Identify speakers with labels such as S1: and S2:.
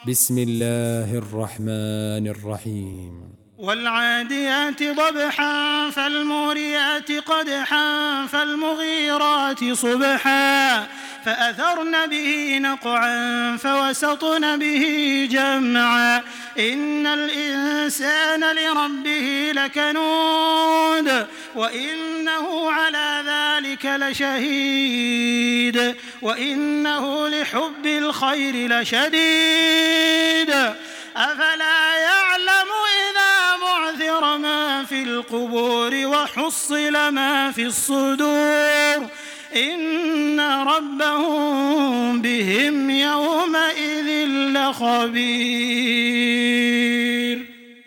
S1: بسم الله الرحمن الرحيم
S2: والعاديات ضبحا فالموريات قدحا فالمغيرات صبحا فأثرن به نقعا فوسطن به جمعا إن الإنسان لربه لكنود وإنه على ذلك لشهيد وإنه لحب الخير لشديد أفلا يعلم إذا بعثر ما في القبور وحصل ما في الصدور إن ربهم بهم يومئذ لخبير.